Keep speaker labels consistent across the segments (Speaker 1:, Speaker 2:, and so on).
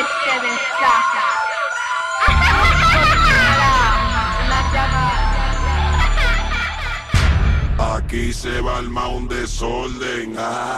Speaker 1: se desata. La llamada.
Speaker 2: Aquí se va el un desorden.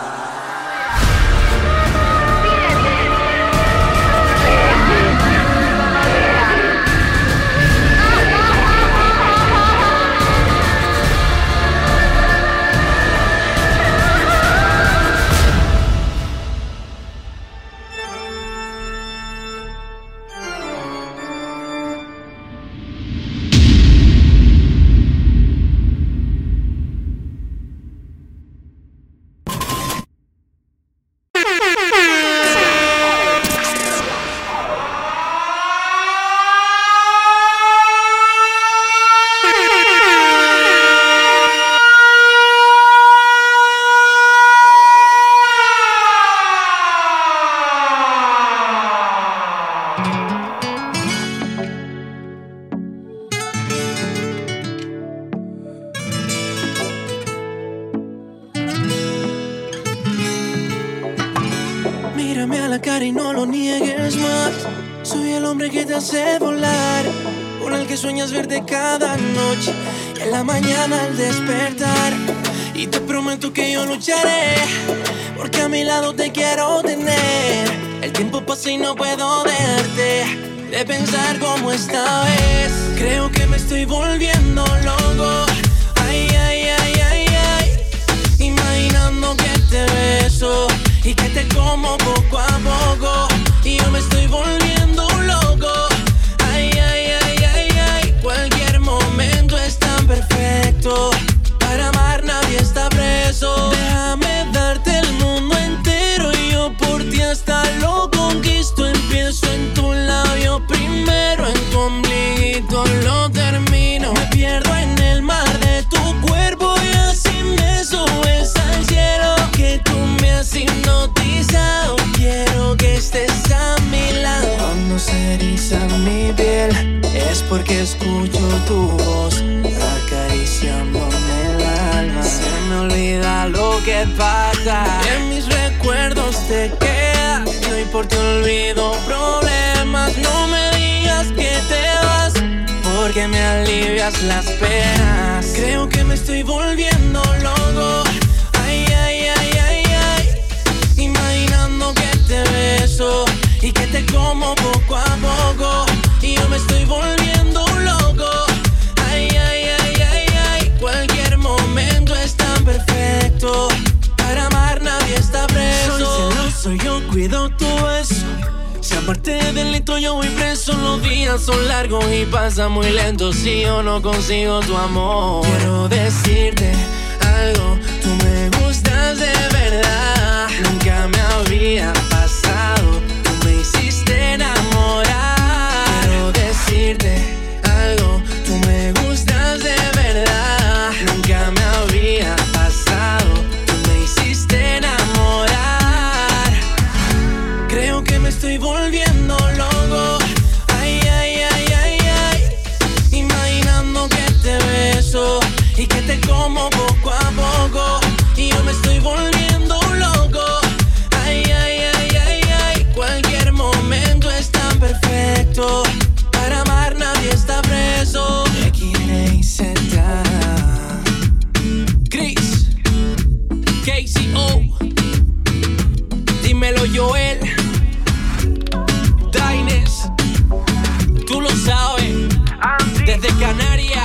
Speaker 3: Mírame a la cara y no lo niegues más. Soy el hombre que te hace volar, con el que sueñas verte cada noche y en la mañana al despertar. Y te prometo que yo lucharé, porque a mi lado te quiero tener. El tiempo pasa y no puedo dejarte de pensar como esta vez. Creo que me estoy volviendo loco. Ay, ay, ay, ay, ay. Imaginando que te beso y que te como poco a poco, y yo me estoy volviendo loco. Ay, ay, ay, ay, ay. Cualquier momento es tan perfecto. Para amar nadie está preso. Déjame darte el mundo entero y yo por ti hasta lo conquisto. Empiezo en tu labio primero, en tu ombliguito lo termino. Me pierdo en el mar de tu cuerpo y así me subes al cielo. Que tú me has hipnotizado, quiero que estés a mi lado. Cuando se eriza mi piel es porque escucho tu voz acariciándome el alma. Se me olvida lo que pasa, en mis recuerdos te quedas y hoy por ti olvido problemas. No me digas que te vas, porque me alivias las penas. Creo que me estoy volviendo loco. Ay, ay, ay, ay, ay. Imaginando que te beso y que te como poco a poco, y yo me estoy volviendo loco. Ay, ay, ay, ay, ay. Cualquier momento es tan perfecto. Para amar nadie está preso. Soy celoso, yo cuido tu beso. Si aparte del delito yo voy preso, los días son largos y pasa muy lento si yo no consigo tu amor. Quiero decirte algo, tú me gustas de verdad. Nunca me había pasado, tú me hiciste enamorar. Quiero decirte algo, tú me gustas de verdad. Nunca me había pasado, tú me hiciste enamorar. Creo que me estoy volviendo loco. Ay, ay, ay, ay, ay. Imaginando que te beso y que te como poco a poco, y yo me estoy volviendo loco. Ay, ay, ay, ay, ay. Cualquier momento es tan perfecto. Para amar nadie está preso. X-A-Z. Chris KCO. Dímelo Joel. Daines, tú lo sabes. Desde Canarias,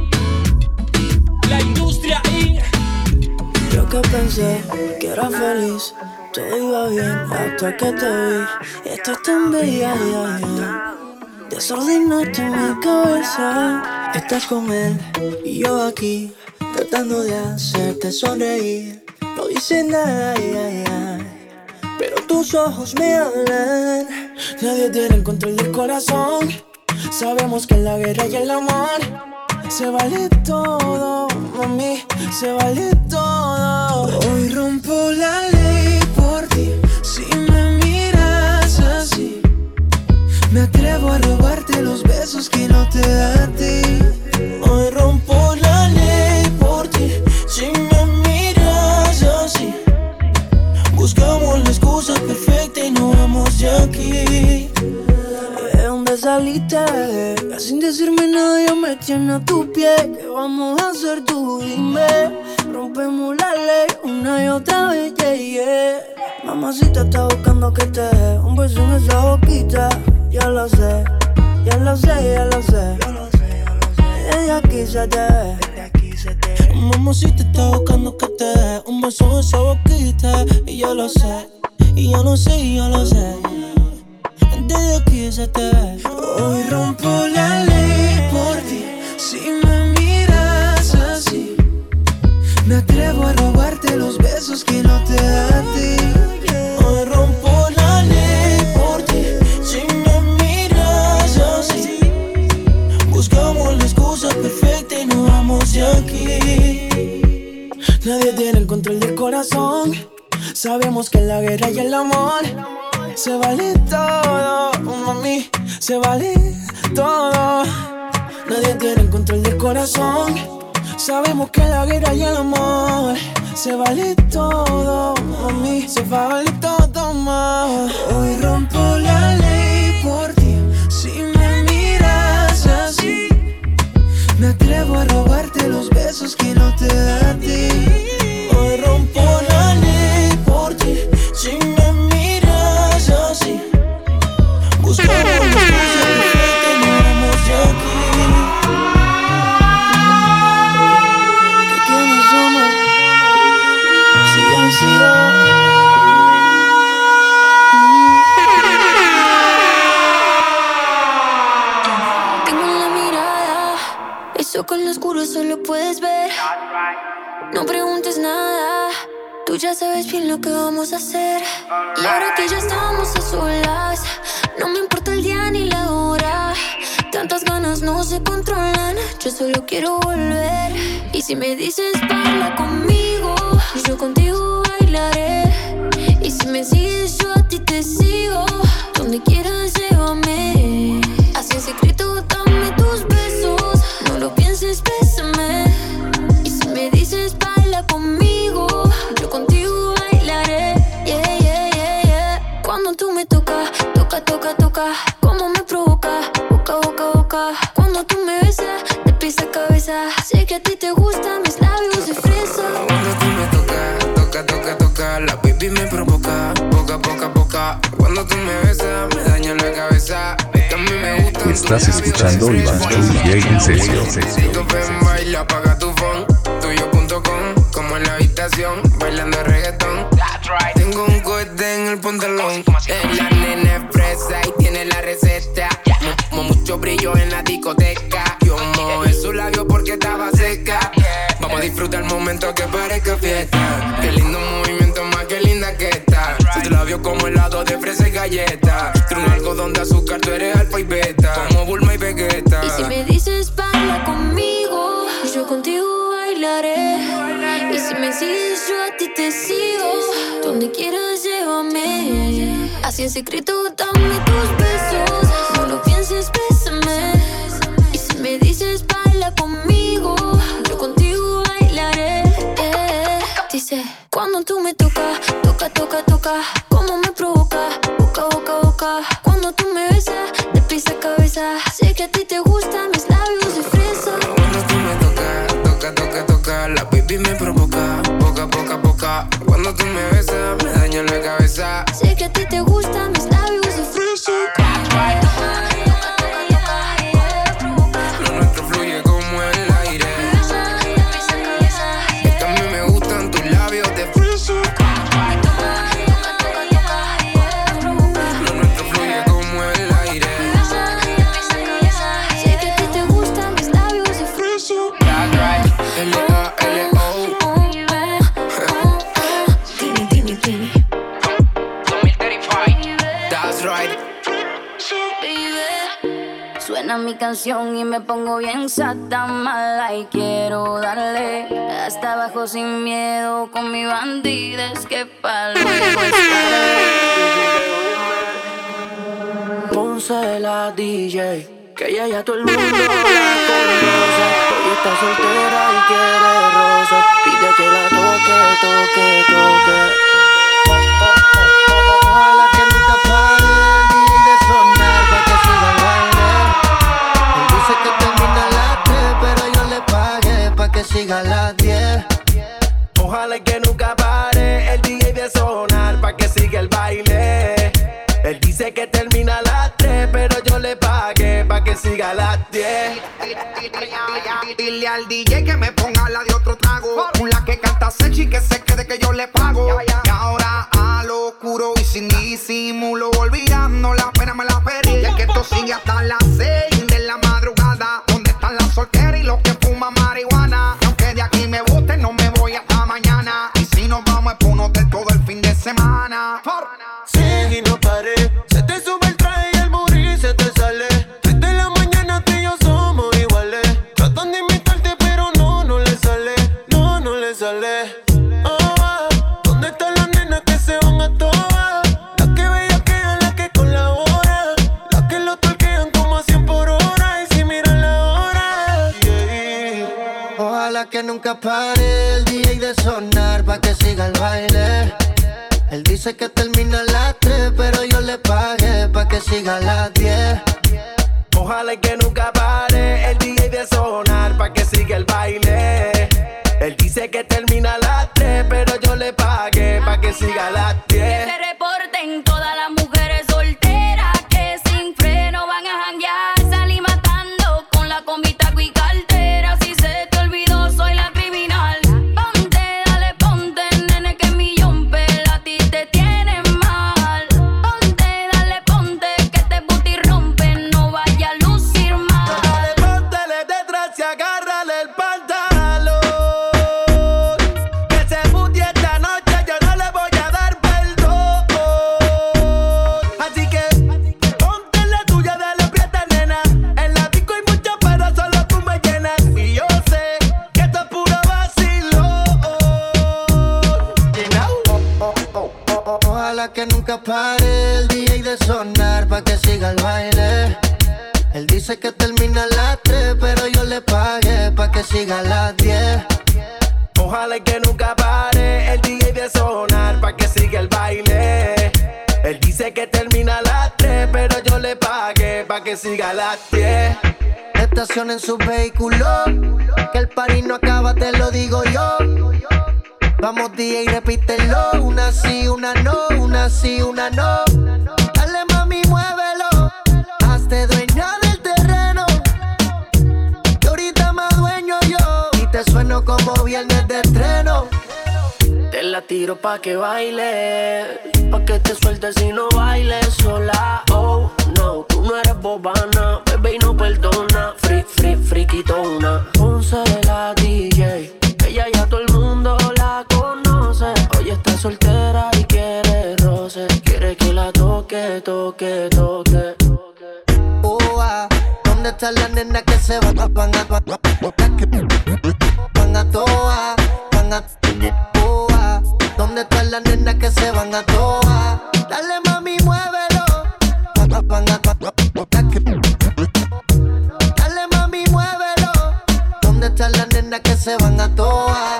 Speaker 3: la industria Inc.
Speaker 4: Yo que pensé que era feliz, todo iba bien hasta que te vi. Estás tan bella, ya, ya. Desordenaste mi cabeza. Estás con él y yo aquí, tratando de hacerte sonreír. No dice nada, ay, ay, pero tus ojos me hablan. Nadie tiene el control del corazón. Sabemos que en la guerra y el amor se vale todo, mami, se vale todo. Hoy rompo la ley por ti. Si me miras así, me atrevo a robarte los besos que no te da a ti. Hoy rompo la ley por ti. Si me miras así, buscamos la excusa perfecta y nos vamos de aquí. saliste. Ya sin decirme nada ya me tiene a tu pie. ¿Qué vamos a hacer tú? Dime. Rompemos la ley una y otra vez, yeah, yeah. Mamacita está buscando que te dé un beso en esa boquita. Ya lo sé, ya lo sé, ya lo sé. Desde aquí se te ve.
Speaker 3: Mamacita está buscando que te dé un beso en esa boquita. Y yo lo sé, y yo lo sé, y yo lo sé. Desde aquí se te ve. Hoy rompo la ley por ti. Si me miras así, me atrevo a robarte los besos que no te da a ti. Hoy rompo la ley por ti. Si me miras así, buscamos la excusa perfecta y nos vamos de aquí.
Speaker 4: Nadie tiene el control del corazón. Sabemos que en la guerra y el amor se vale todo, mami, se vale todo. Nadie tiene el control del corazón. Sabemos que en la guerra y el amor se vale todo, mami, se vale todo más.
Speaker 3: Hoy rompo la ley por ti. Si me miras así, me atrevo a robarte los besos que no te da a ti. Hoy rompo la ley por ti. Si me miras así, buscamos la excusa perfecta y nos vamos de aquí.
Speaker 4: ¿Que quiénes somos? Si han sido.
Speaker 5: Tengo la mirada, eso con lo oscuro solo puedes ver. No preguntes nada, tú ya sabes bien lo que vamos a hacer. Y ahora que ya estamos a solas, no me importa el día ni la hora. Tantas ganas no se controlan, yo solo quiero volver. Y si me dices baila conmigo, yo contigo bailaré. Y si me sigues yo a ti te sigo, donde quieras llévame. Así en secreto dame tus besos, no lo pienses, bésame. Y si me dices baila conmigo, yo contigo bailaré, yeah, yeah, yeah, yeah. Cuando tú me tocas, toca, toca, toca, como me provoca, boca, boca, boca. Cuando tú me besas, de pies a cabeza, sé que a ti te gustan mis labios de fresa.
Speaker 6: Cuando tú me tocas, toca, toca, toca, la baby me provoca, boca, boca, boca. Cuando tú me besas, me daña la cabeza. Es que a mí me gusta.
Speaker 7: Estás escuchando Iván Show DJ en sesión.
Speaker 6: Ven, baila, apaga tu phone, tuyo.com, como en la habitación, bailando reggaetón. Tengo un cohete en el pantalón, la nena es fresa y tiene la receta. Mucho brillo en la discoteca, yo mojé su labio porque estaba seca. Vamos a disfrutar el momento que parezca fiesta. Qué lindo movimiento, más que linda que está. Tu labio como helado de fresa y galleta. Tú un algodón de azúcar, tú eres alfa y beta, como Bulma y Vegeta.
Speaker 5: Y si me dices baila conmigo, yo contigo bailaré. Y si me sigues yo a ti te sigo, donde quieras llévame. Así en secreto dame tus besos, no lo pienses, bésame. Y si me dices baila conmigo, yo contigo bailaré, Dice, cuando tú me tocas, toca, toca, toca, como me provoca, boca, boca, boca. Cuando tú me besas, de pies a cabeza, sé que a ti te gustan mis labios de fresa.
Speaker 6: Cuando tú me tocas, toca, toca, toca, la baby me provoca, boca, boca, boca. Cuando tú me besas, me daña la cabeza.
Speaker 5: Sé que a ti te gustan mis labios de fresa.
Speaker 6: Lo nuestro fluye como el aire. Es que a mí me gustan tus labios de fresa. Lo nuestro fluye como el aire.
Speaker 5: Sé que a ti te gustan mis labios de fresa.
Speaker 6: L-A-L-O. That's right.
Speaker 5: Suena mi canción y me pongo bien sata mala y quiero darle hasta abajo sin miedo con mi bandida, es que pa' luego estaré.
Speaker 4: Ponce la DJ, que ya todo el mundo la conoce. Hoy está soltera y quiere rosa. Pide que la toque, toque, toque.
Speaker 8: Ojalá que nunca pare el DJ de sonar pa' que siga el baile. 10. Dile al DJ que me ponga la de otro trago. La que canta Sechi que se quede que yo le pago. Y ahora a lo oscuro y sin disimulo, olvidando la pena me la perdí. Y es que esto sigue hasta las 6 de la madrugada. ¿Dónde están las solteras y los que fuman marihuana? Y aunque de aquí me boten, no me voy hasta mañana. Y si nos vamos es por un hotel todo el fin de semana.
Speaker 3: Sigue y no paré. Se te sube el traje y al morir se te sale. 3 de la mañana tú y yo somos iguales. Tratan de imitarte pero no le sale. No le sale. ¿Dónde están las nenas que se van a todas? Las que bellaquean, las que colaboran, las que lo torquean como a 100 por hora. Y si miran la hora, Ojalá que nunca pare el DJ de sonar pa' que siga el baile. Él dice que termina a las 3, pero yo le pagué pa' que siga a las 10. Ojalá que nunca pare el DJ de sonar pa' que siga el baile. Él dice que termina a las 3, pero yo le pagué pa' que siga a las 10.
Speaker 5: Que se reporten todas las mujeres solteras que sin freno van a janguear. Salí matando con la combi, taco y cartera. Si se te olvidó, soy la criminal. Ponte, dale, ponte, nene, que mi jumper a ti te tiene mal. Ponte, dale, ponte, que este booty rompe, no vaya a lucir mal.
Speaker 3: Dale, póntele detrás y agárrale el pantalón. Que se booty esta noche yo no le voy a dar perdón. Así que ponte la tuya, dale, aprieta, nena. En la disco hay mucho, pero solo tú me llenas. Y yo sé que esto es puro vacilón. Ojalá que nunca pare el DJ de sonar pa' que siga el baile. Él dice que termina a las 3, pero yo le pagué pa' que siga a las 10. Ojalá que nunca pare el DJ de sonar pa' que siga el baile. Él dice que termina a las 3, pero yo le pagué pa' que siga a las 10. Estacionen su vehículo, que el party no acaba, te lo digo yo. Vamos DJ, repítelo, una sí, una no, una sí, una no. Dale mami, muévelo, hazte dueña del terreno. Que ahorita más dueño yo, y te sueno como viernes de estreno. Te la tiro pa' que baile, pa' que te sueltes y no bailes sola. Oh, no, tú no eres bobana, bebé y no perdona. Friquitona, Ponce la DJ, ella ya todo el mundo la conoce. Hoy está soltera y quiere roce, quiere que la toque. ¿Dónde están las nenas que se van a toa? ¿Dónde están las nenas que se van a toa? Dale mami, muévelo. Dale mami, muévelo. ¿Dónde están las nenas que se van a toa?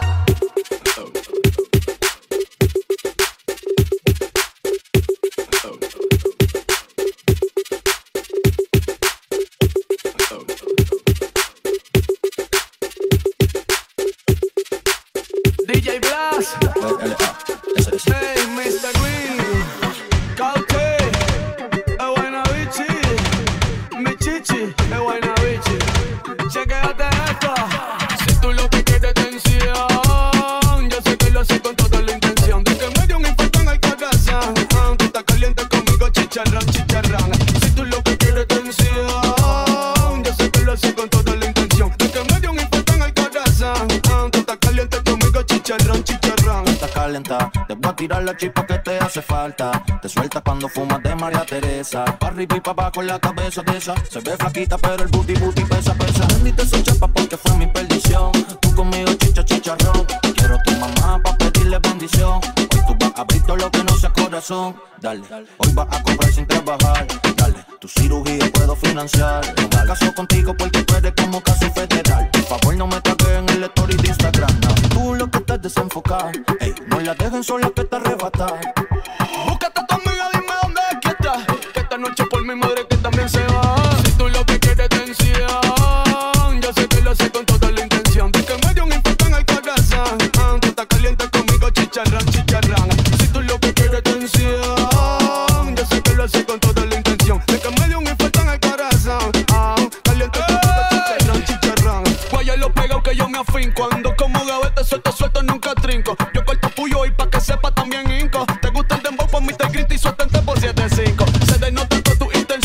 Speaker 9: DJ Blas, hey Mr. Green, Caute, Guaynabichi, mi chichi, Guaynabichi. Chequéate esto, si tú lo que quieres tensión, yo sé que lo sé con toda la intención de que me dio un infarto en el corazón. Tú estás caliente conmigo, chicharrón. Si tú lo que quieres tensión, yo sé que lo sé con toda la intención de que me dio un infarto en el corazón. Tú estás caliente conmigo, chicharrón.
Speaker 10: Estás calenta, te voy a tirar la chispa que te hace falta. Te sueltas cuando fumas de María Teresa. Pa' arriba y pa' abajo la cabeza de esa. Se ve flaquita pero el booty pesa. Bendita esa chapa porque fue mi perdición. Tú conmigo chicharrón. Quiero tu mamá pa' pedirle bendición. Hoy tú vas a abrir todo lo que no sea corazón. Dale, hoy vas a cobrar sin trabajar. Dale, tu cirugía puedo financiar. No me caso contigo porque tú eres como caso federal. Por favor no me tagues en el story de Instagram. No. Tú lo que estás desenfocado. Ey, no la dejen sola que te arrebata.
Speaker 9: Búscate a tu amiga, dime dónde es que está. Que esta noche por mi madre que también se va. Si tú lo que quieres tensión, yo sé que lo sé con toda la intención de que me dio un infarto en el corazón. Tú estás caliente conmigo, chicharrón. Si tú lo que quieres tensión, yo sé que lo sé con toda la intención de que me dio un infarto en el corazón. Caliente.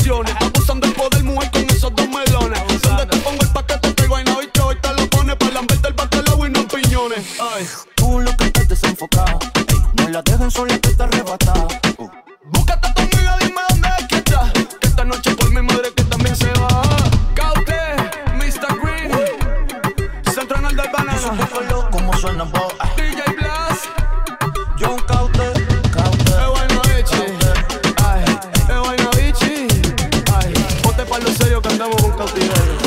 Speaker 9: bendiciones. Abusando del poder, mujer, con esos dos melones. Donde te pongo el paquete, te vaina bicho, y te lo pones para lamberte el bacalao y no piñones. Ay.
Speaker 10: Tú lo que estás desenfocado, no la dejen sola que está arrebatada.
Speaker 9: Búscate a tu amiga, dime dónde es que está. Que esta noche por mi madre que también se va. Caute, Mr. Green, Central del Banana.
Speaker 10: Como suena vos.
Speaker 9: DJ Blas,
Speaker 10: John Caute.
Speaker 9: es vaina bichi. Ay, es vaina bichi. Ay, ponte pa' lo serio que andamos con cautiverio.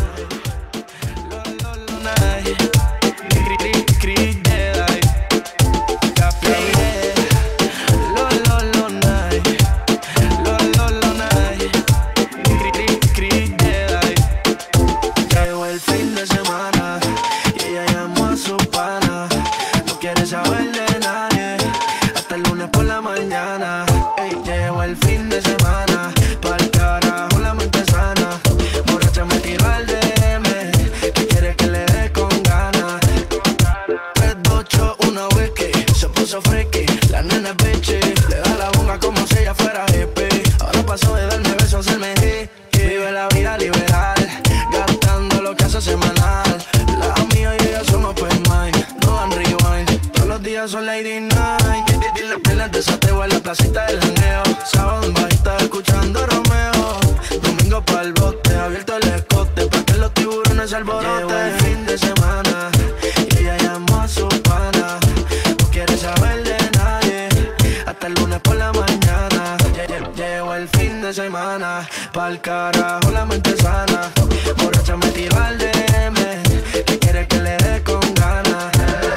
Speaker 3: Son lady night. Dile de sateo en la placita del janeo. Sábado en bajita escuchando Romeo. Domingo pa'l bote, abierto el escote pa' que los tiburones se alboroten. Llegó el fin de semana y ella llamó a su pana. No quiere saber de nadie hasta el lunes por la mañana. Llegó el fin de semana, pa'l carajo la mente sana. Borracha me tiró al DM, que quiere que le dé con ganas.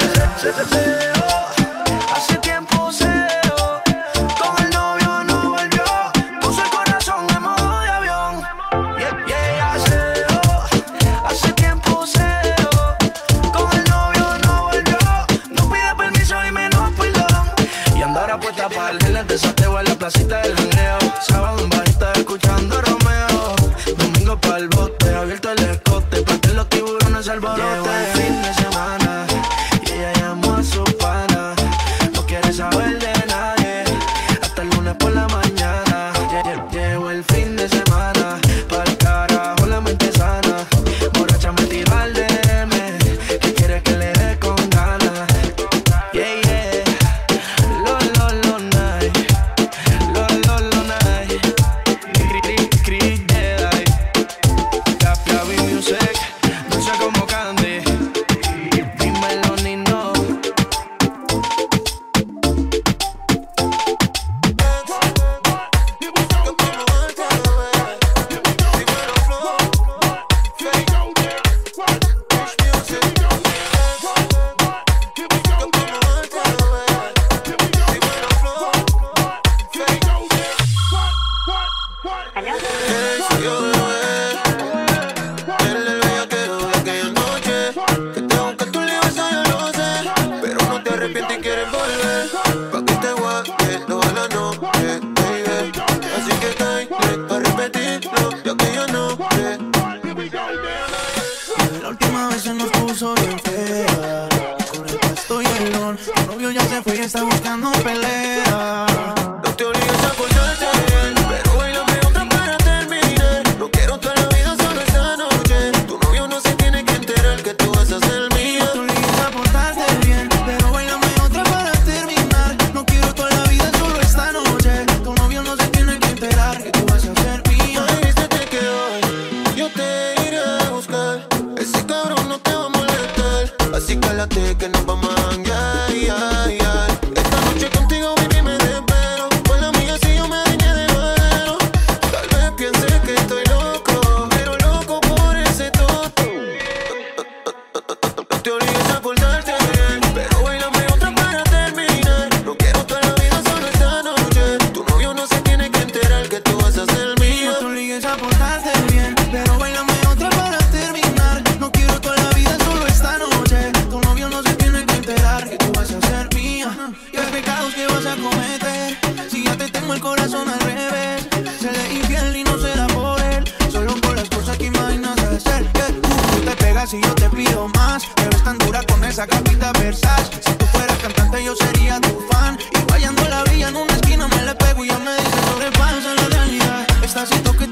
Speaker 3: Hace tiempo seo, con el novio no volvió. Puso el corazón en modo de avión. Hace tiempo seo, con el novio no volvió. No pide permiso y menos perdón. Y andar apuesta para el gel de sateo en la placita del janeo. Sábado en bajita escuchando Romeo. Domingo pa'l bote, abierto el escote pa' que los tiburones se alboroten. Llegó el fin de semana y ella llamó a su pana. No quiere saber de nadie hasta el lunes por la mañana. Llegó el fin de semana, pa'l carajo la mente sana. Borracha me tiró al DM, que quiere que le dé con ganas. Yeah, yeah. Lo night. Lo night. Cri Jedi. Café Music, dulce como candy. Dímelo, Nino. La última vez se nos puso bien fea. Por el pasto y el ron. Tu novio ya se fue y está buscando pelea.
Speaker 10: No te obligues a portarte bien, pero bailame otra para terminar. No quiero toda la vida, solo esta noche. Tu novio no se tiene que enterar que tú vas a ser mía.
Speaker 3: No te obligues a portarte bien, pero bailame otra para terminar. No quiero toda la vida, solo esta noche. Tu novio no se tiene que enterar que tú vas a ser mía.
Speaker 10: Ay, vístete que hoy yo te iré a buscar. Ese cabrón no te va a molestar, así cálate que nos vamos a janguear. Esta noche contigo, baby, me desvelo. Con la mía si yo me dañé de valero. Tal vez piense que estoy loco, pero loco por ese toto. No te obligues a portarte bien, pero bailame otra para terminar. No quiero toda la vida, solo esta noche. Tu novio no se tiene que enterar que tú vas a ser mía.
Speaker 3: No te obligues a portarte bien, pero bailame otra para terminar. No quiero toda la vida, solo esta noche. Tu novio no se tiene que enterar que tú vas a ser mía. Y los pecados que vas a cometer, si ya te tengo el corazón al revés. Seré infiel y no será por él, solo por las cosas que imaginas hacer. Tú te pegas y yo te pido más. Te ves tan dura con esa capita Versace. Si tú fueras cantante yo sería tu fan. Y guayando la villa en una esquina me le pego y ya me dice sobrepasa la realidad. Esta cito que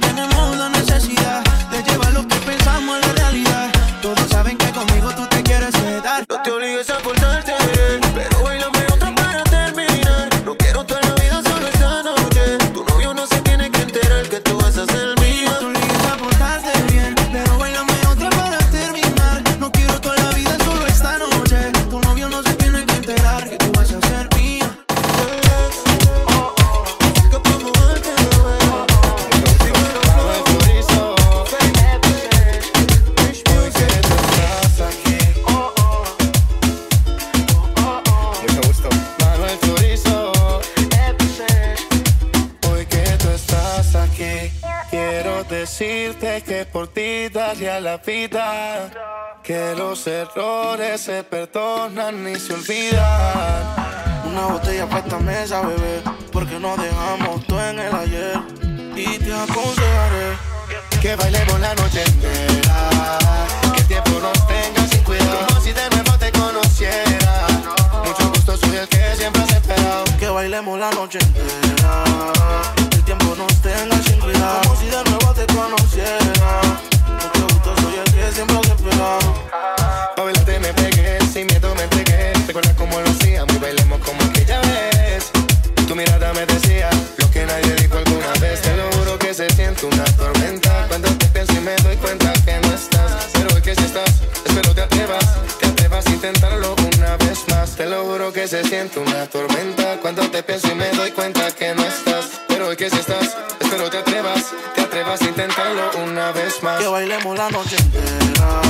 Speaker 3: a ser mía. Tú eliges a portarte bien, pero bailame otra para terminar. No quiero toda la vida, solo esta noche. Tu novio no se tiene que enterar que tú vas a ser mía.
Speaker 11: Decirte que por ti daría la vida, que los errores se perdonan ni se olvidan.
Speaker 3: Una botella para esta mesa, bebé, porque no dejamos todo en el ayer. Y te aconsejaré
Speaker 11: que bailemos la noche entera, que el tiempo nos tenga sin cuidado, como si de nuevo te conociera. Mucho gusto, soy el que siempre has esperado.
Speaker 3: Que bailemos la noche entera, el tiempo nos tenga sin cuidado, como si de nuevo te conociera. Mucho gusto, soy el que siempre has esperado.
Speaker 11: Pa' bailarte me pegué, sin miedo me entregué. Recuerda cómo lo hacíamos y bailemos como aquella vez. Tu mirada me decía lo que nadie dijo alguna vez. Te lo juro que se siente una tormenta cuando te pienso y me doy cuenta que no estás. Pero hoy que si estás, espero te atrevas a intentarlo una vez más. Te lo juro que se siente una tormenta cuando te pienso y me doy cuenta que no estás. Pero hoy que si estás, espero te atrevas a intentarlo una vez más.
Speaker 3: Que bailemos la noche entera,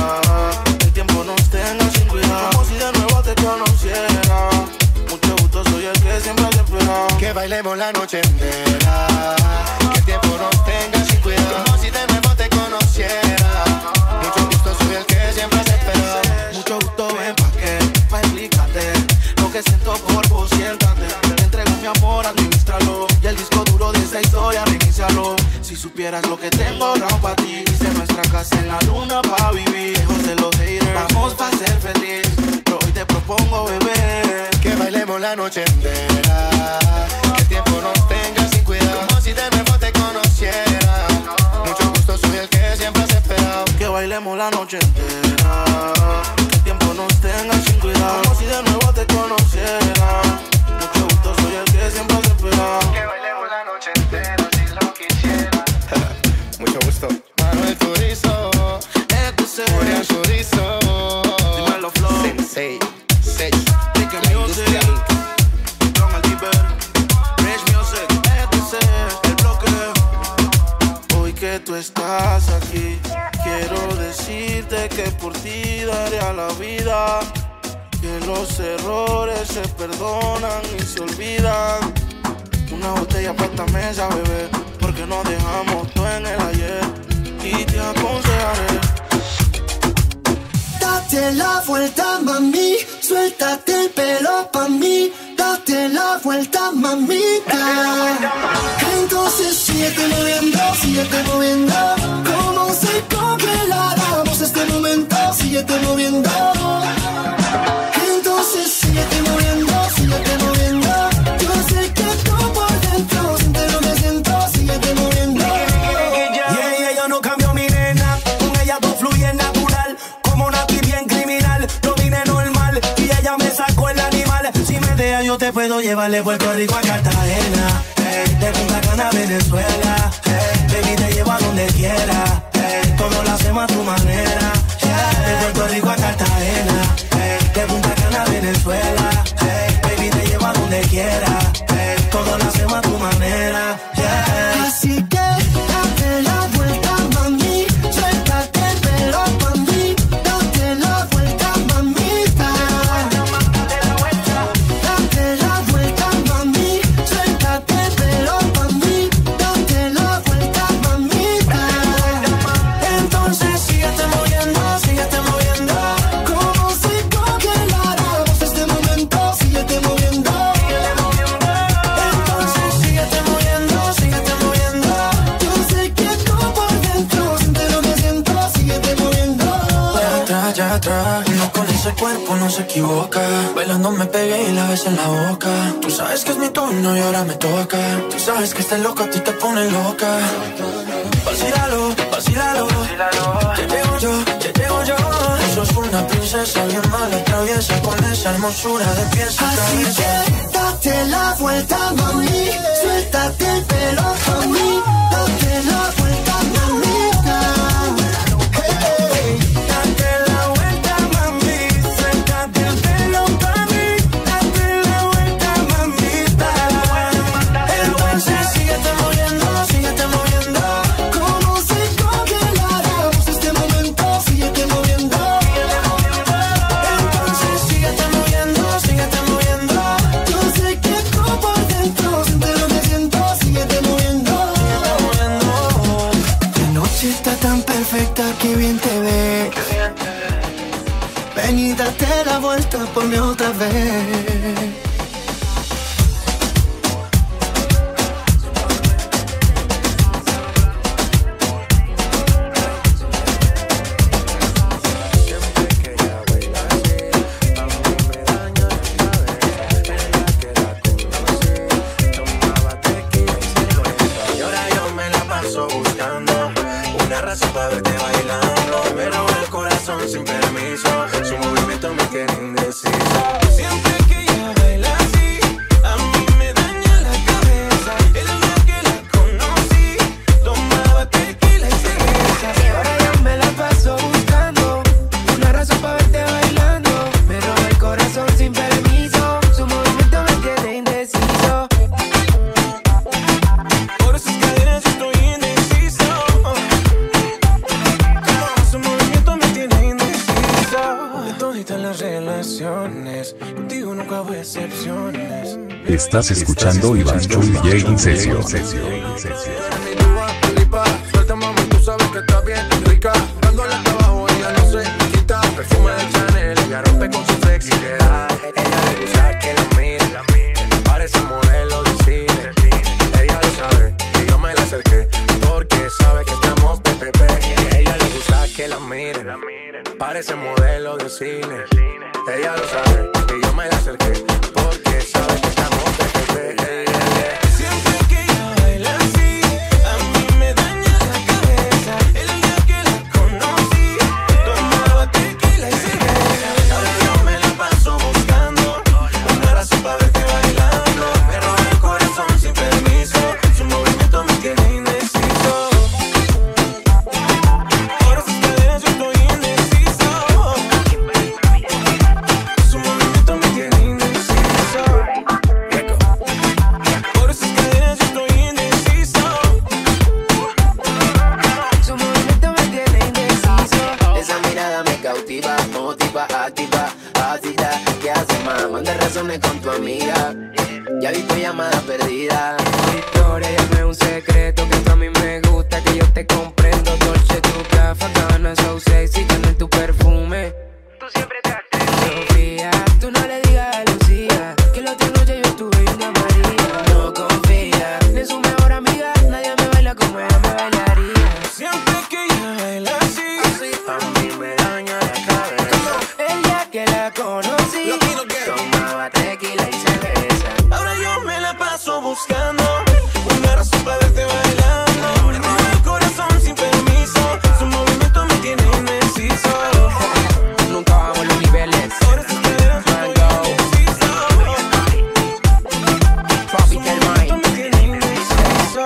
Speaker 3: el tiempo nos tenga sin cuidado, como si de nuevo te conociera. Mucho gusto, soy el que siempre has esperado.
Speaker 11: Que bailemos la noche entera, que el tiempo nos tenga sin cuidado, como si de nuevo te conociera. Mucho gusto, soy el que siempre has esperado.
Speaker 3: Mucho gusto, ven pa' explícate lo que siento por vos, siéntate. Te entrego mi amor, administralo, y el disco duro de esta historia, reinícialo. Si supieras lo que tengo ahorrado pa' ti, hice nuestra casa en la luna pa' vivir. Lejos de los haters, vamos pa' ser feliz. Pero hoy te propongo, bebé,
Speaker 11: que bailemos la noche entera, que el tiempo nos tenga sin cuidado, como si de nuevo te conociera. Mucho gusto, soy el que siempre has esperado.
Speaker 3: Que bailemos la noche entera, que el tiempo nos tenga sin cuidado, como si de nuevo te conociera. Mucho gusto, soy el que siempre has esperado.
Speaker 11: Que bailemos la noche entera si lo quisiera. Mucho gusto, Manuel Turizo, Julián Turizo,
Speaker 3: Dímelo Flow,
Speaker 11: Sensei,
Speaker 3: Ricky Music, Don El Tiber, Rich Music, el bloque. Hoy que tú estás aquí, quiero decirte que por ti daría la vida, que los errores se perdonan y se olvidan. Una botella para esta mesa, bebé, porque no dejamos todo en el ayer. Y te aconsejaré.
Speaker 12: Date la vuelta, mami, suéltate el pelo pa' mí. Date la vuelta, mamita. Entonces síguete moviendo, como si congeláramos este momento. Síguete moviendo. Entonces síguete moviendo. Yo sé que tú por dentro sientes lo que siento. Síguete moviendo.
Speaker 3: Yeah, yo no cambio mi nena, con ella todo fluye natural. Como Nati bien criminal, yo vine normal y ella me sacó el animal. Si me dejas yo te puedo llevar de Puerto Rico a Cartagena, de Punta Cana a Venezuela, baby te llevo a donde quiera, todo lo hacemos a tu manera, de Puerto Rico a Cartagena, de Punta Cana a Venezuela, baby te llevo a donde quiera, todo lo hacemos a tu manera,
Speaker 12: Así que date la vuelta, mami, suéltate el pelo pa' mí. Date la vuelta, mamita. Date la vuelta, mami, suéltate el pelo pa' mí. Date la vuelta, mamita. Entonces síguete moviendo, como si congeláramos este momento. Síguete moviendo. Entonces síguete moviendo. Yo sé que tú por dentro sientes lo que siento. Síguete moviendo.
Speaker 3: ya atrás. Uno con ese cuerpo no se equivoca. Bailando me pegué y la besé en la boca. Tú sabes que es mi turno y ahora me toca. Tú sabes que este loco a ti te pone loca. Vacílalo. Te llego yo. Tú sos una princesa bien mala, traviesa, con esa hermosura de pies a cabeza.
Speaker 12: Así que date la vuelta, mami. Suéltate el pelo pa' mí. Date la vuelta. noche está tan perfecta, que bien te ve. Ven y date la vuelta, ponme otra vez.
Speaker 7: Estás escuchando Iván Chu DJ en sesión.
Speaker 13: Suelta mami, tú sabes que está bien rica. Dándole hasta abajo, ella no se quita. Perfume de Chanel, ella rompe con su flexibilidad. Ella le gusta que la mire, parece modelo de cine. Ella lo sabe, y yo me la acerqué, porque sabe que estamos PPP. Ella le gusta que la mire, parece modelo de cine. Ella lo sabe, y yo me la acerqué, porque sabe que estamos PPP.
Speaker 3: Siempre que ella baila así, a mí me daña la cabeza. El día que la conocí, tomaba tequila y cerveza. Ahora yo me la paso buscando una razón para verte bailando. Me roba el corazón sin permiso, su movimiento me tiene indeciso. Ahora sus caderas yo estoy indeciso. Su movimiento me tiene indeciso. Por sus caderas yo estoy indeciso.
Speaker 6: Su movimiento me tiene indeciso. Esa mirada me cautiva, motiva, activa, ácida. ¿Qué haces, más? Manda razones con tu amiga. Ya vi tu llamada perdida. Victoria, ya no es un secreto que tú a mí me gusta, que yo te comprendo. Dolce, tu café, gana, so sexy, en tu perfume. Tú siempre te atreves. Sofía, tú no le digas a Lucía que la otra noche yo estuve en una María. No confía en su mejor amiga, nadie me baila como ella me bailaría.
Speaker 3: Siempre que ella baila así,
Speaker 6: A mí me daña la cabeza. El día que la conocí, tomaba tequila y cerveza.
Speaker 3: ahora yo me la paso buscando una razón para verte bailando. Me roba el corazón sin permiso, su movimiento me tiene indeciso.
Speaker 6: Nunca bajamos los niveles.
Speaker 3: Ahora sus caderas yo estoy indeciso.
Speaker 6: Tropical mind.
Speaker 3: Me tiene indeciso.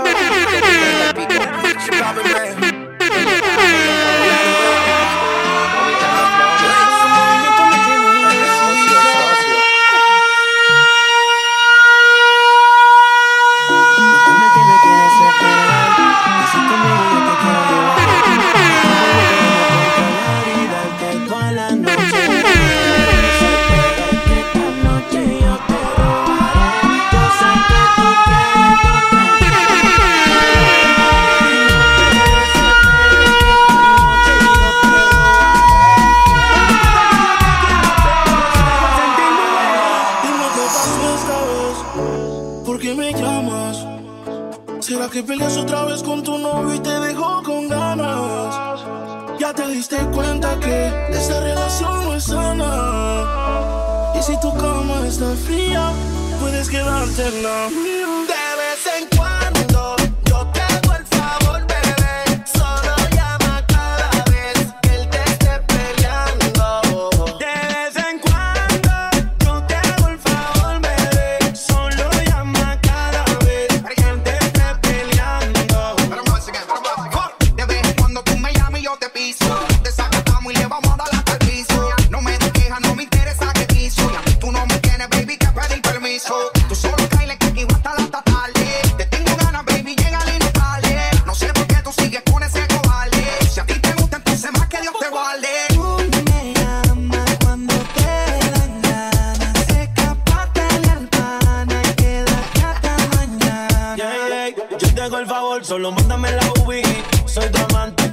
Speaker 12: Dime qué pasó esta vez, ¿por qué me llamas? ¿Será que peleas otra vez con tu novio y te dejó con ganas? Ya te diste cuenta que esta relación no es sana. Y si tu cama está fría, puedes quedarte en la mía. De vez en cuando yo te hago el favor, bebé. Solo llama cada vez que él te esté peleando.
Speaker 3: De vez en cuando yo te hago el favor, bebé. Solo llama cada vez que él te esté peleando.
Speaker 8: De vez en cuando tú me llamas y yo te piso. Te sacamos y le vamos a dar hasta el piso. No me des queja, no me interesa que piso. Y a mí tú no me tienes, baby, que pedir permiso. Tú solo caile que aquí va hasta la tarde. Te tengo ganas, baby, llegale y no tarde. No sé por qué tú sigues con ese cobarde. Si a ti te gusta, entonces más que Dios te guarde.
Speaker 12: Tú me llamas cuando te dan ganas. Escapate al pana y quédate hasta mañana.
Speaker 3: Yo te hago el favor, solo mándame la UBI. Soy tu amante,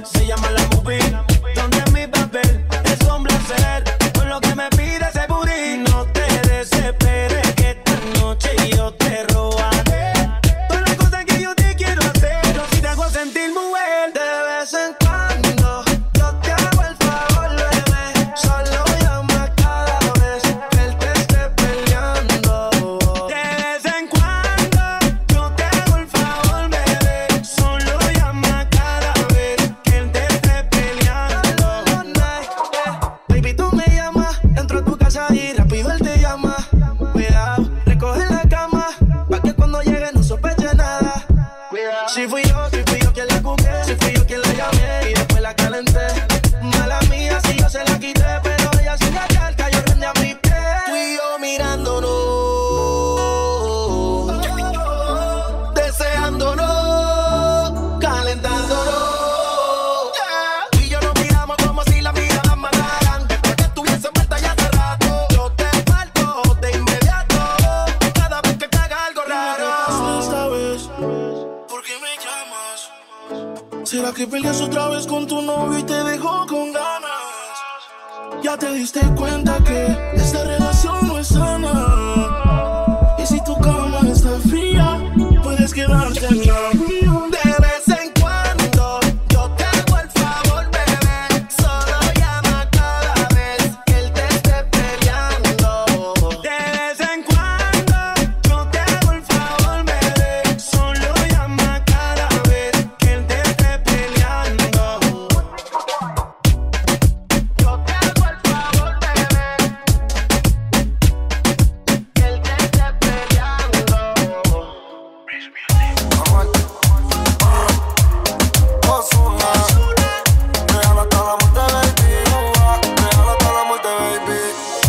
Speaker 12: inocente. Mala mía si yo se la quité, pero ella sin callar cayó rende a mis pies. Tú y yo mirándonos, deseándonos, calentándonos. Tú y yo nos miramos como si la miradas mataran. Después que estuviese muerta ya hace rato. Yo te falto de inmediato cada vez que te haga algo raro. Esta vez, ¿por qué me llamas? ¿Será que peleas otra vez con tu novio y te dejó con ganas? Ya te diste cuenta que esta relación no es sana. Y si tu cama está fría, puedes quedarte en la mía. De vez en cuando yo te hago el favor, bebé. Solo llama cada vez que él te esté peleando. De vez en cuando yo te hago el favor, bebé. Solo llama cada vez que él te esté peleando. Yo te hago el favor, bebé. Que él te esté peleando.
Speaker 11: Ozuna, real hasta la muerte, baby. Real hasta la muerte, baby.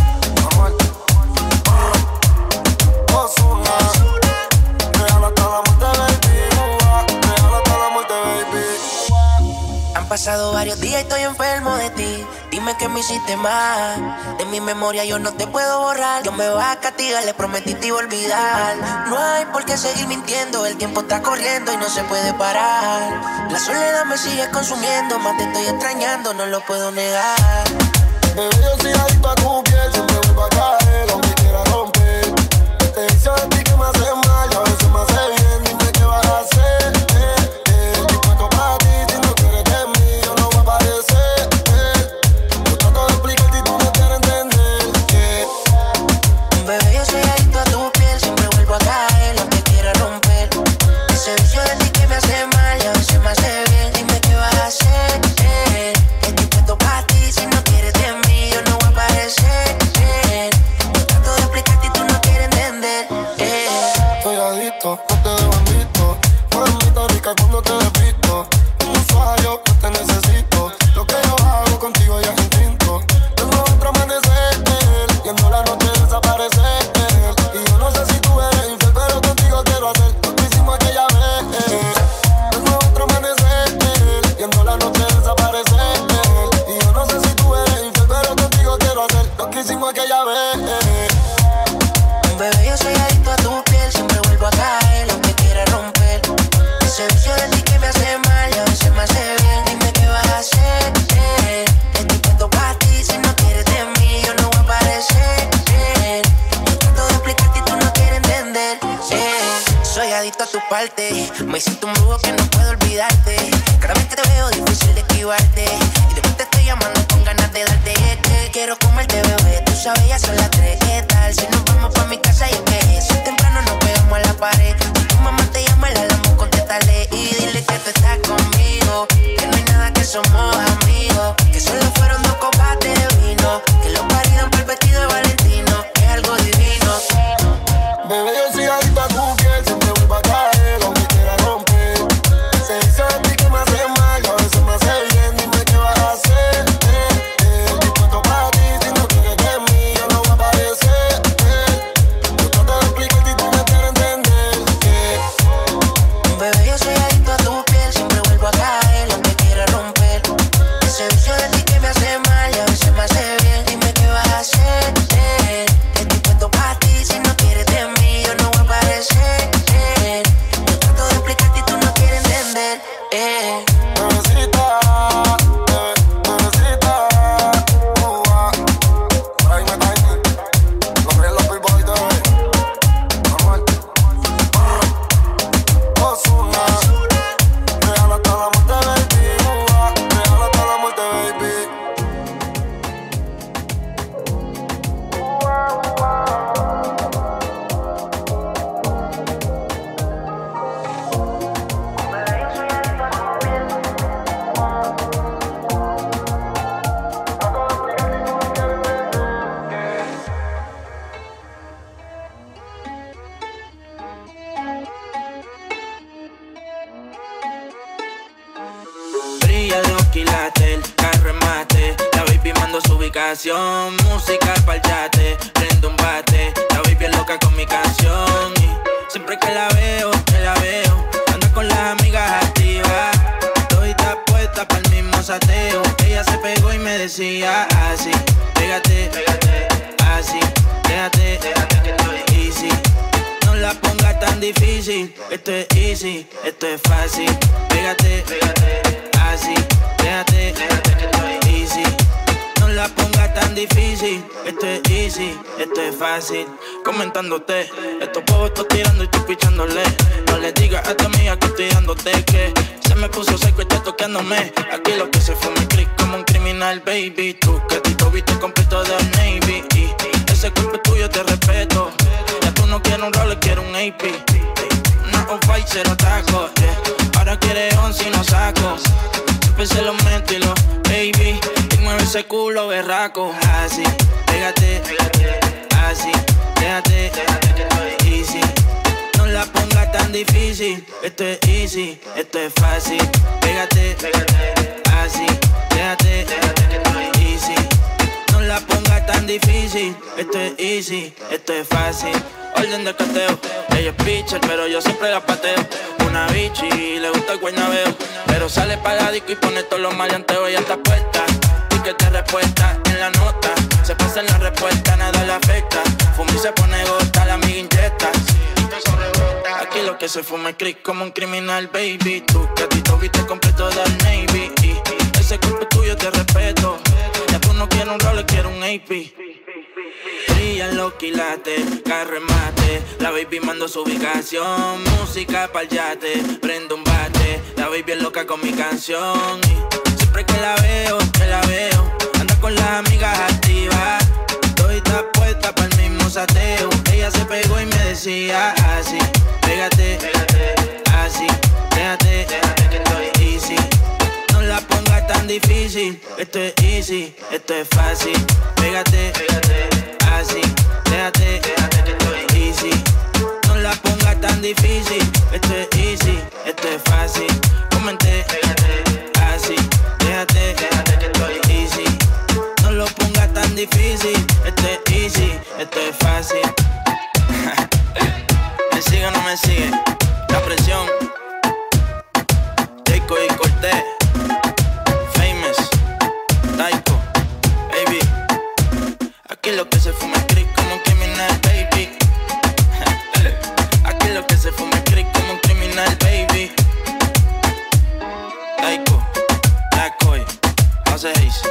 Speaker 11: Ozuna, real hasta la muerte, baby. Real hasta la muerte, baby.
Speaker 14: Han pasado varios días y estoy enfermo de ti. Dime que me hiciste mal. De mi memoria yo no te puedo borrar. Yo me voy a castigar, le prometí te iba a olvidar. No hay por qué seguir mintiendo. El tiempo está corriendo y no se puede parar. La soledad me sigue consumiendo. Más te estoy extrañando, no lo puedo negar.
Speaker 11: Bebé, yo soy adicto a tu piel. Siempre vuelvo a caer, aunque quiera romper. Te dice a ti que me hace mal y a veces me hace bien. Dime qué vas a hacer. Dispuesto para ti, si no quieres de mí, yo no voy a aparecer. Yo trato de explicarte y tú no quieres entender.
Speaker 14: Bebé, yo soy adicto a tu piel. Siempre vuelvo a caer, aunque quiera romper. Ese vicio de ti que me hace mal y a veces me hace bien. Dime qué vas a hacer. Estoy puesto para ti, si no quieres de mí, yo no voy a aparecer. Yo trato de explicarte y tú no quieres entender.
Speaker 11: Estoy adicto, no te dejo en visto. Mamita rica cuando te despisto. Un usuario que te necesito. Lo que yo hago contigo ya es instinto. Tengo otro amanecer, viendo la noche desaparecer. Y yo no sé si tú eres infiel, pero contigo quiero hacer lo que hicimos aquella vez. Tengo otro amanecer, viendo la noche desaparecer. Y yo no sé si tú eres infiel, pero contigo quiero hacer lo que hicimos aquella vez.
Speaker 14: Bebé, yo soy adicto a tu piel. Siempre vuelvo a caer, aunque quiera romper. Ese vicio de ti que me hace mal y a veces me hace bien. Dime qué vas a hacer. Estoy puesto para ti, si no quieres de mí, yo no voy a aparecer. Yo trato de explicarte y tú no quieres entender. Soy adicto a tu parte. Me hiciste un brujo que no puedo olvidarte. Cada vez que te veo difícil de esquivarte. Y después te estoy llamando con ganas de darte. Quiero comerte, bebé. Tú sabes, ya son las 3. ¿Qué tal? Si nos vamos pa' mi casa y es que eso temprano nos pegamos a la pared. Si tu mamá te llama, la alarma, contéstale y dile que tú estás conmigo. Que no hay nada, que somos amigos. Que solo fueron 2 copas de vino. Que los paridan por el vestido de Valentino. Es algo divino.
Speaker 11: Bebé, yo soy adicto a tu piel. Siempre vuelvo a caer, aunque quiera romper. Se dice a ti que me hace mal y a veces me hace bien. Dime qué vas a hacer. Dispuesto para ti, si no quieres de mí, yo no voy a aparecer.
Speaker 3: Brilla los quilates, el carro en mate. La baby mando su ubicación, música pa'l yate. Prendo un bate, la baby es loca con mi canción. Y siempre que la veo, anda con las amigas activas. Todita puesta pa'l mismo sateo. Ella se pegó y me decía así: pégate, pégate, así, déjate, déjate que estoy easy. No la pongas tan difícil, esto es easy, esto es fácil. Pégate, pégate, así, déjate, déjate que estoy easy. No la pongas tan difícil, esto es easy, esto es fácil. Comentándote, estos huevos estoy tirando y estoy pichándole. No le digas a tu amiga que estoy dándote que se me puso seco y está toqueándome. Aquí lo que se fue me click como un criminal, baby. Tú que tú viste completo de Navy y ese cuerpo es tuyo, te respeto. Ya tú no quieres un roller, quieres un AP. Una off-white, cero tacos, yeah. Ahora quieres 11 y no saco. Siempre se lo meto y lo, baby. Y mueve ese culo berraco. Así, pégate, pégate, así, déjate, déjate que estoy easy. No la pongas tan difícil, esto es easy, esto es fácil. Pégate, pégate, así, déjate, déjate que estoy easy. No la pongas tan difícil, esto es easy, esto es fácil. Orden de cateo, ella es pitcher, pero yo siempre la pateo. Una bichi, le gusta el guaynabeo, pero sale para la disco y pone todos los maleanteos. Ella está puesta, y que te respuesta en la nota. Se pasa en la respuesta, nada le afecta. Fumi se pone gota, la amiga inyecta. Aquí lo que se fuma es click como un criminal, baby. Tú que a ti te viste completo del Navy y ese cuerpo tuyo te respeto. Ya tú no quieres un roller, quieres un AP. Brillan los quilates, carro en mate. La baby mando su ubicación, música pa'l yate. Prendo un bate, la baby es loca con mi canción. Y siempre que la veo, anda con las amigas activas. Todita puesta pa'l mismo sateo. Ella se pegó y me decía así: pégate, pégate, así, déjate, déjate que estoy easy. No la pongas tan difícil, esto es easy, esto es fácil. Pégate, pégate, así, déjate, déjate que estoy easy. No la pongas tan difícil, esto es easy, esto es fácil. Comenté, pégate, así, déjate, déjate que estoy easy. No lo pongas tan difícil, esto es easy, esto es fácil. ¿Me sigue o no me sigue? La presión, Jacob y Cortés, Famous, Taiko, baby. Aquí lo que se fuma es crick como un criminal, baby. Aquí lo que se fuma es crick como un criminal, baby. Taiko, Blackboy, House Ace.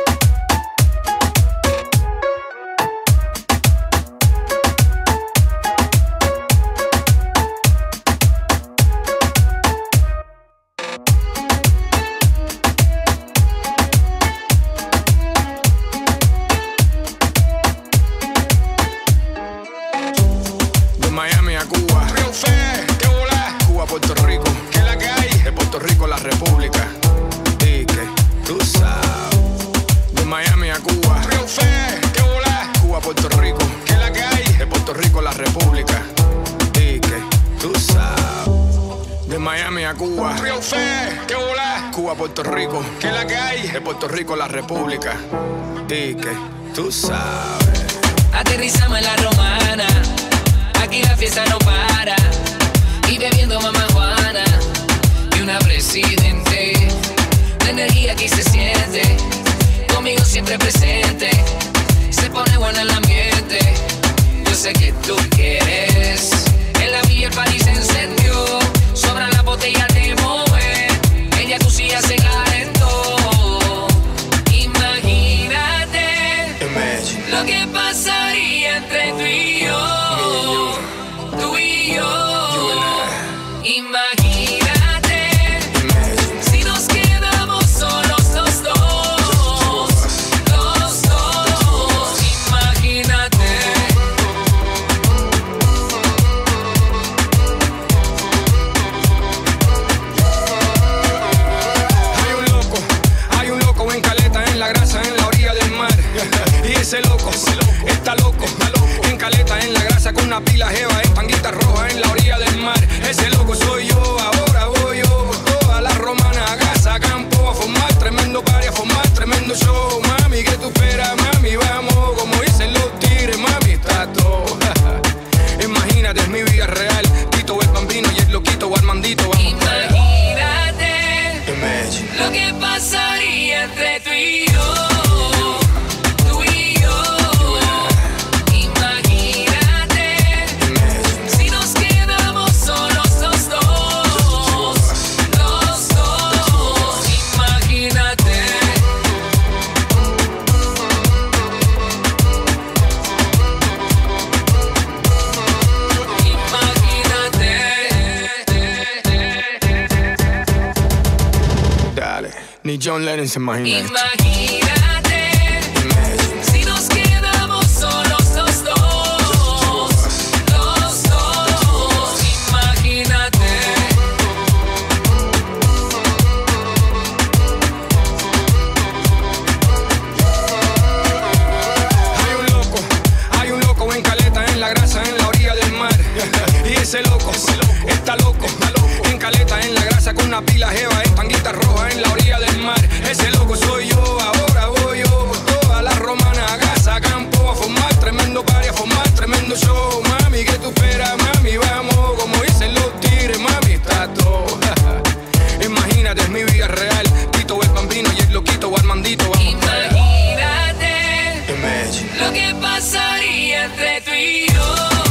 Speaker 13: Puerto Rico, que la que hay de Puerto Rico la República, y que tú sabes, de Miami a Cuba, Río Fe, que volá, Cuba, Puerto Rico, que la que hay de Puerto Rico la República, y que tú sabes, de Miami a Cuba, Río Fe, que volá, Cuba, Puerto Rico, que la que hay de Puerto Rico la República, y que tú sabes.
Speaker 15: Aterrizamos en la Romana, aquí la fiesta no para. Y bebiendo mamá Juana y una presidente. La energía aquí se siente, conmigo siempre presente. Se pone bueno el ambiente, yo sé que tú quieres. En la villa el party se encendió, sobran las botellas de Moet. El jacuzzi ya se calentó. Imagínate lo que pasaría entre tú y yo. Tú y yo. Imagínate si nos quedamos solos los dos. Imagínate.
Speaker 13: Hay un loco en Caleta, en la grasa, en la orilla del mar. Y ese loco está loco. En Caleta, en la grasa, con una pila jeva, en tanguita roja, en la orilla del mar. Ese loco soy yo, ahora voy yo por toda la romana, a casa, a campo, a fumar Ni John Lennon se imagina esto.
Speaker 15: Imagínate si nos quedamos solos los dos. Los dos. Imagínate.
Speaker 13: Hay un loco en Caleta, en la grasa, en la orilla del mar. Y ese loco está loco. En Caleta, en la grasa, con una pila jeva, en tanguita roja, en la orilla del mar. Ese loco soy yo, ahora voy yo por toda la romana, a casa, a campo, a formar tremendo party, a formar tremendo show. Mami, ¿qué tú esperas, mami? Vamos, como dicen los tigres, mami, está todo. Imagínate, es mi vida real. Tito el Bambino y el loquito Armandito.
Speaker 15: Imagínate lo que pasaría entre tú y yo.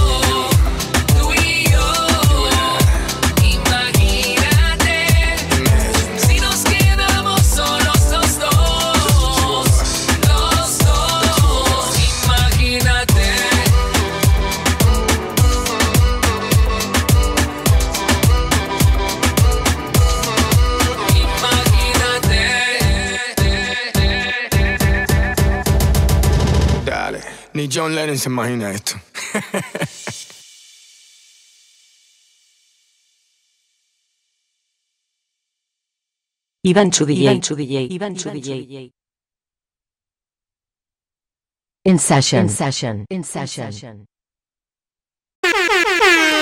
Speaker 13: Ni John Lennon se imagina esto.
Speaker 16: Ivantxu DJ. In session.